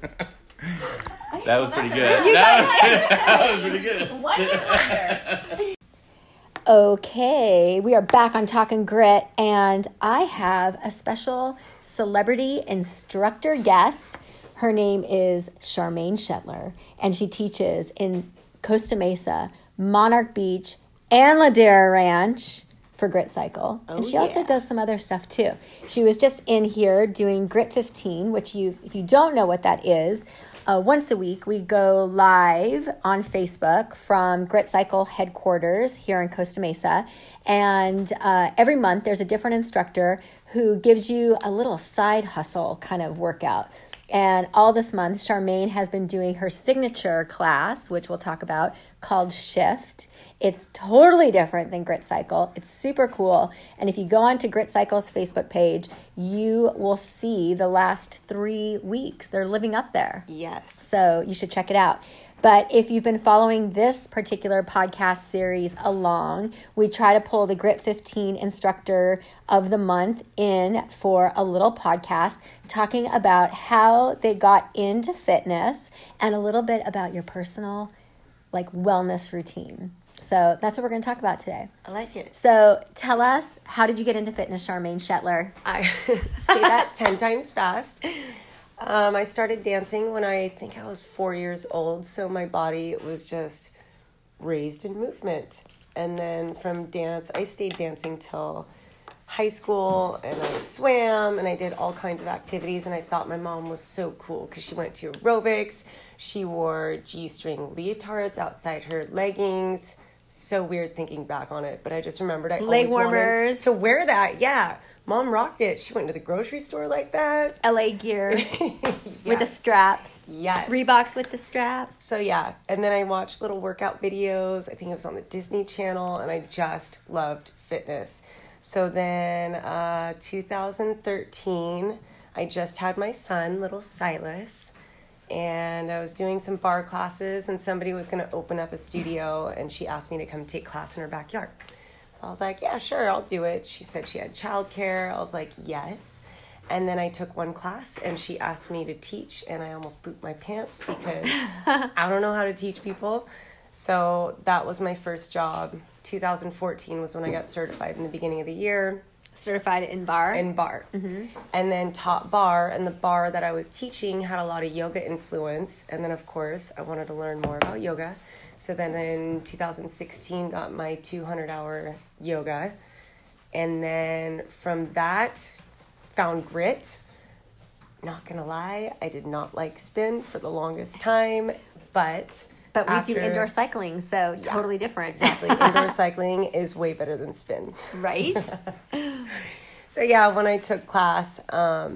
That was pretty good. That was pretty good. Wonder. Okay, we are back on Talking Grit, and I have a special celebrity instructor guest. Her name is Charmaine Shetler, and she teaches in Costa Monarch Beach, and Ladera Ranch for Grit Cycle. And she also does some other stuff too. She was just in here doing Grit 15, which if you don't know what that is, once a week we go live on Facebook from Grit Cycle headquarters here in Costa Mesa. And every month there's a different instructor who gives you a little side hustle kind of workout. And all this month, Charmaine has been doing her signature class, which we'll talk about, called Shift. It's totally different than Grit Cycle. It's super cool. And if you go onto Grit Cycle's Facebook page, you will see the last 3 weeks. They're living up there. Yes. So you should check it out. But if you've been following this particular podcast series along, we try to pull the Grit 15 instructor of the month in for a little podcast talking about how they got into fitness and a little bit about your personal wellness routine. So that's what we're going to talk about today. I like it. So tell us, how did you get into fitness, Charmaine Shetler? I say that 10 times fast. I started dancing when I think I was 4 years old, so my body was just raised in movement. And then from dance, I stayed dancing till high school, and I swam, and I did all kinds of activities, and I thought my mom was so cool because she went to aerobics. She wore G-string leotards outside her leggings. So weird thinking back on it, but I just remembered I leg always warmers wanted to wear that. Yeah. Mom rocked it. She went to the grocery store like that. LA Gear Yeah. with the straps. Yes. Reeboks with the straps. So yeah, and then I watched little workout videos. I think it was on the Disney Channel, and I just loved fitness. So then 2013, I just had my son, little Silas, and I was doing some bar classes, and somebody was going to open up a studio, and she asked me to come take class in her backyard. So I was like, yeah, sure, I'll do it. She said she had childcare. I was like, yes. And then I took one class, and she asked me to teach, and I almost pooped my pants because I don't know how to teach people. So that was my first job. 2014 was when I got certified in the beginning of the year. Certified in bar? In bar. Mm-hmm. And then taught bar, and the bar that I was teaching had a lot of yoga influence. And then, of course, I wanted to learn more about yoga. So then in 2016, got my 200-hour yoga. And then from that, found grit. Not going to lie, I did not like spin for the longest time, but we do indoor cycling, so totally different. Exactly. Indoor cycling is way better than spin. Right? So yeah, when I took class, not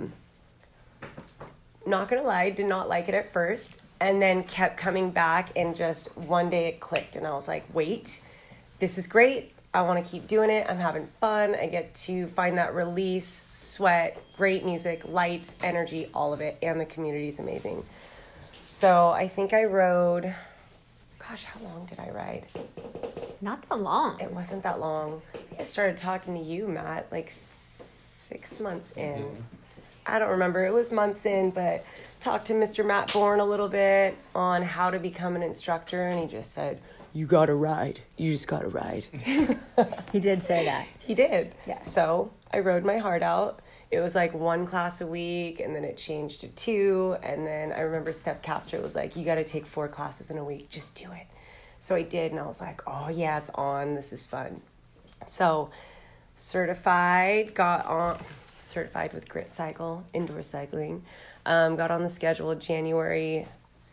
going to lie, did not like it at first. And then kept coming back, and just one day it clicked, and I was like, wait, this is great. I want to keep doing it. I'm having fun. I get to find that release, sweat, great music, lights, energy, all of it, and the community is amazing. So I think I rode, gosh, how long did I ride? Not that long. It wasn't that long. I think I started talking to you, Matt, 6 months in. Mm-hmm. I don't remember. It was months in, but talked to Mr. Matt Bourne a little bit on how to become an instructor, and he just said, you got to ride. You just got to ride. He did say that. He did. Yeah. So I rode my heart out. It was one class a week, and then it changed to 2, and then I remember Steph Castro was like, you got to take 4 classes in a week. Just do it. So I did, and I was like, oh, yeah, it's on. This is fun. So certified with Grit Cycle, indoor cycling. Got on the schedule January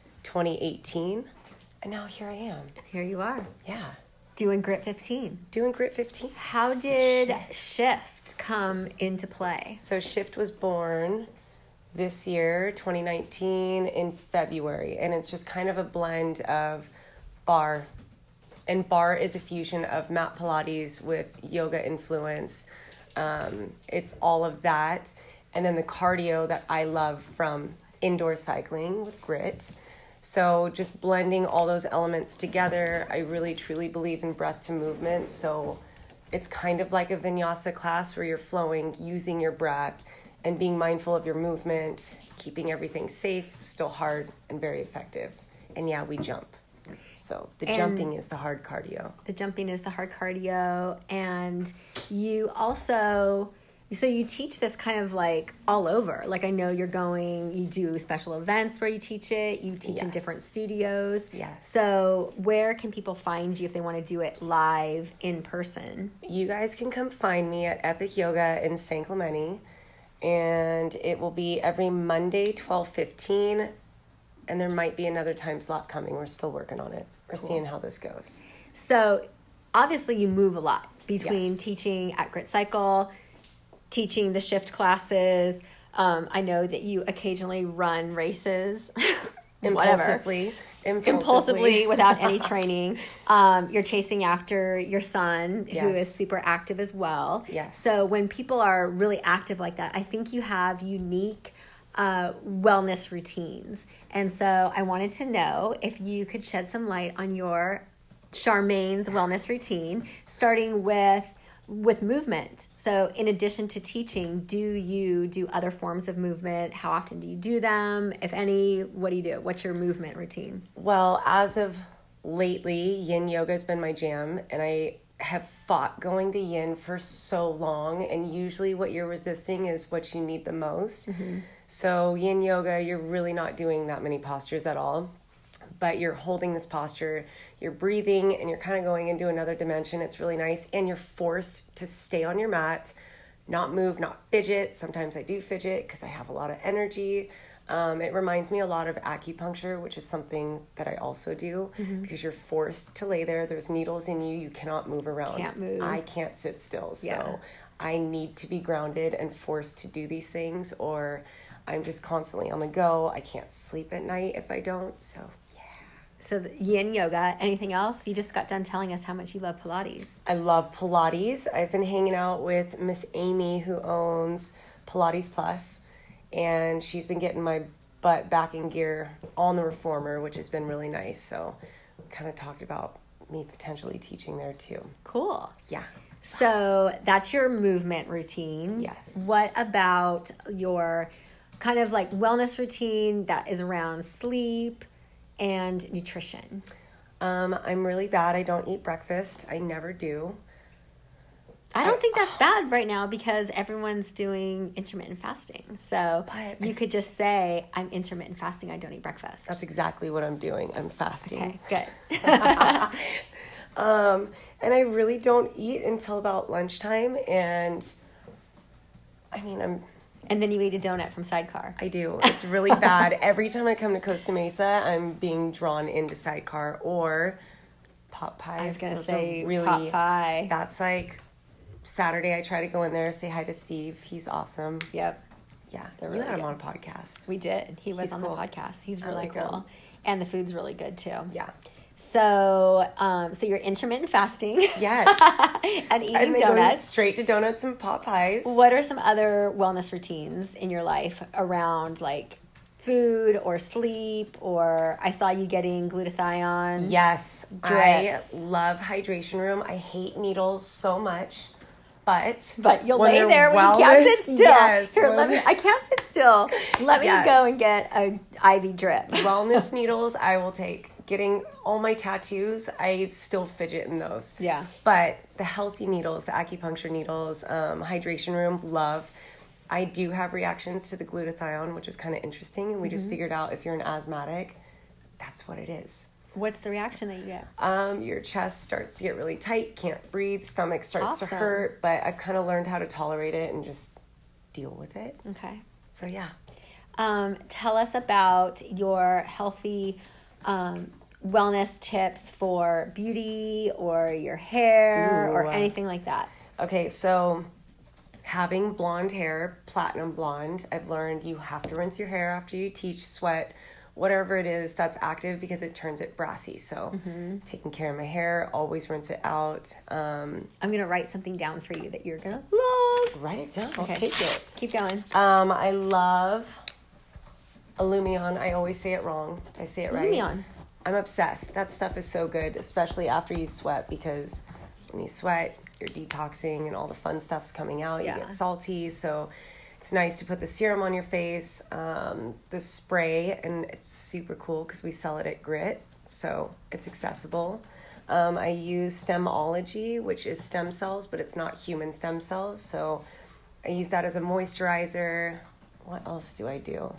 2018, and now here I am. Here you are. Yeah. Doing Grit 15. Doing Grit 15. How did Shift come into play? So Shift was born this year, 2019, in February, and it's just kind of a blend of bar. And bar is a fusion of mat Pilates with yoga influence. It's all of that. And then the cardio that I love from indoor cycling with Grit. So just blending all those elements together. I really, truly believe in breath to movement. So it's kind of like a vinyasa class where you're flowing using your breath. and being mindful of your movement, keeping everything safe, still hard and very effective. And yeah, we jump. So the jumping is the hard cardio. The jumping is the hard cardio. And you also, so you teach this kind of like all over. Like I know you do special events where you teach it. You teach in different studios. Yes. So where can people find you if they want to do it live in person? You guys can come find me at Epic Yoga in San Clemente. And it will be every Monday, 12:15. And there might be another time slot coming. We're still working on it. We're seeing how this goes. So obviously you move a lot between Yes. teaching at Grit Cycle, teaching the shift classes. I know that you occasionally run races. Impulsively Without any training. You're chasing after your son, who Yes. is super active as well. Yes. So when people are really active like that, I think you have unique wellness routines. And so I wanted to know if you could shed some light on your Charmaine's wellness routine, starting with movement. So in addition to teaching, do you do other forms of movement? How often do you do them? If any, what do you do? What's your movement routine? Well, as of lately, yin yoga has been my jam, and I have fought going to yin for so long, and usually what you're resisting is what you need the most. Mm-hmm. So yin yoga, you're really not doing that many postures at all, but you're holding this posture, you're breathing, and you're kind of going into another dimension. It's really nice, and you're forced to stay on your mat, not move, not fidget. Sometimes I do fidget because I have a lot of energy. It reminds me a lot of acupuncture, which is something that I also do, because you're forced to lay there. There's needles in you. You cannot move around. Can't move. I can't sit still. So Yeah. I need to be grounded and forced to do these things, or I'm just constantly on the go. I can't sleep at night if I don't. So, yeah. So the yin yoga, anything else? You just got done telling us how much you love Pilates. I love Pilates. I've been hanging out with Miss Amy, who owns Pilates Plus, and she's been getting my butt back in gear on the reformer, which has been really nice. So we kind of talked about me potentially teaching there too. Cool. Yeah. So that's your movement routine. Yes. What about your kind of like wellness routine that is around sleep and nutrition? I'm really bad. I don't eat breakfast. I never do. I don't think that's bad right now because everyone's doing intermittent fasting. So But you could just say, I'm intermittent fasting. I don't eat breakfast. That's exactly what I'm doing. I'm fasting. Okay, good. And I really don't eat until about lunchtime. And I mean, And then you eat a donut from Sidecar. I do. It's really bad. Every time I come to Costa Mesa, I'm being drawn into Sidecar or pot pies. I was going to Those say are really, pot pie. That's like Saturday. I try to go in there, say hi to Steve. He's awesome. Yep, Yeah, They're you really had him good. on a podcast. we did. He was He's on cool. the podcast. He's I really like cool. him. And the food's really good too. Yeah. So, so you're intermittent fasting. Yes. And eating And then going donuts. straight to donuts and pot pies. What are some other wellness routines in your life around like food or sleep? Or I saw you getting glutathione. Yes, Drips. I love Hydration Room. I hate needles so much, but You'll when lay they're there when you can't sit wellness- still. Yes, Here, when- I can't sit still. Let me Yes. go and get a IV drip. wellness needles I will take. Getting all my tattoos, I still fidget in those. Yeah. But the healthy needles, the acupuncture needles, Hydration Room, love. I do have reactions to the glutathione, which is kind of interesting. And we just figured out if you're an asthmatic, that's what it is. What's the reaction that you get? Your chest starts to get really tight, can't breathe, stomach starts to Awesome. hurt, but I've kind of learned how to tolerate it and just deal with it. Okay. So yeah. Tell us about your healthy wellness tips for beauty or your hair or Ooh. anything like that. Okay, so having blonde hair, platinum blonde, I've learned you have to rinse your hair after you teach, sweat, whatever it is that's active because it turns it brassy. So taking care of my hair, always rinse it out. I'm going to write something down for you that you're going to love. Write it down. I'll Okay. take it. Keep going. I love Illumion. I always say it wrong. I say it right. Illumion. I'm obsessed. That stuff is so good, especially after you sweat, because when you sweat, you're detoxing and all the fun stuff's coming out. Yeah. You get salty. So It's nice to put the serum on your face, the spray, and it's super cool because we sell it at Grit, so it's accessible. I use Stemology, which is stem cells, but it's not human stem cells, so I use that as a moisturizer. What else do?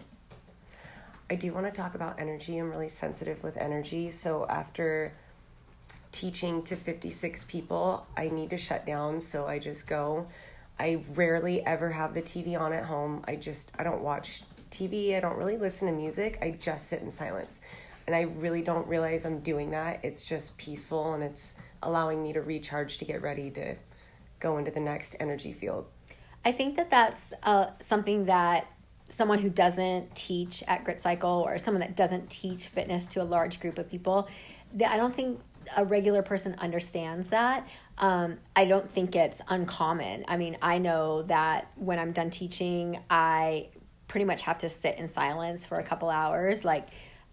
I do want to talk about energy. I'm really sensitive with energy. So after teaching to 56 people, I need to shut down. So I just go. I rarely ever have the TV on at home. I don't watch TV. I don't really listen to music. I just sit in silence. And I really don't realize I'm doing that. It's just peaceful, and it's allowing me to recharge to get ready to go into the next energy field. I think that that's something that someone who doesn't teach at Grit Cycle, or someone that doesn't teach fitness to a large group of people, I don't think a regular person understands that. I don't think it's uncommon. I mean, I know that when I'm done teaching, I pretty much have to sit in silence for a couple hours. Like,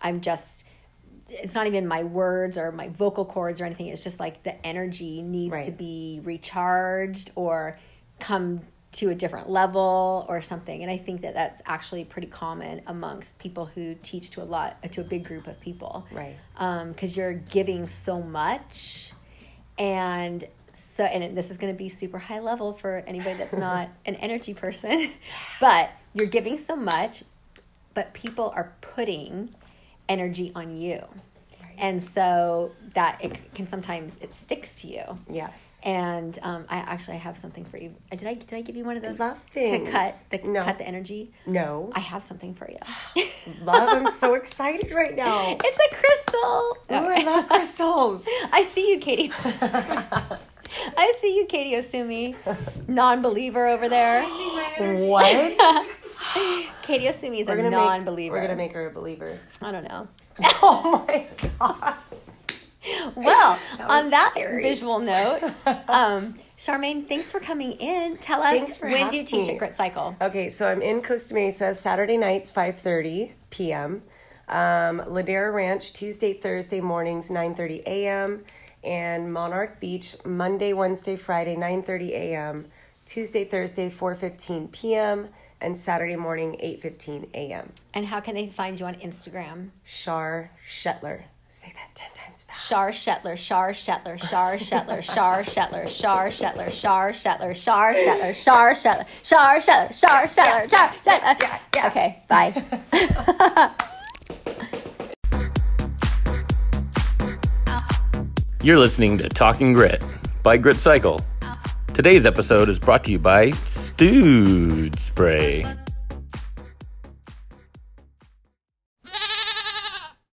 it's not even my words or my vocal cords or anything. It's just like the energy needs to be recharged or come to a different level or something. And I think that that's actually pretty common amongst people who teach to a big group of people. Right. Because you're giving so much, and this is going to be super high level for anybody that's not an energy person, but you're giving so much, but people are putting energy on you. And so that it sticks to you. Yes. And I have something for you. Did I give you one of those? I love things. To cut the energy? No. I have something for you. Love, I'm so excited right now. It's a crystal. Oh, I love crystals. I see you, Katie. I see you, Katie Osumi, non-believer over there. What? Katie Osumi is a non-believer. We're going to make her a believer. I don't know. Oh my God. Well, on that scary. visual note, Charmaine, thanks for coming in. Tell us, when do you teach at Grit Cycle? Okay, so I'm in Costa Mesa Saturday nights, 5:30 p.m. Ladera Ranch, Tuesday, Thursday mornings, 9:30 a.m. And Monarch Beach, Monday, Wednesday, Friday, 9:30 a.m. Tuesday, Thursday, 4:15 p.m. and Saturday morning, 8:15 a.m. And how can they find you on Instagram? Shar Shetler. Say that 10 times fast. Shar Shetler, Shar Shetler, Shar Shetler, Shar Shetler, Shar Shetler, Shar Shetler, Shar Shetler, Shar Shetler, Shar Shetler, Shar Shetler, Shar Shetler. Yeah. Okay, bye. You're listening to Talking Grit by Grit Cycle. Today's episode is brought to you by Stewed Spray.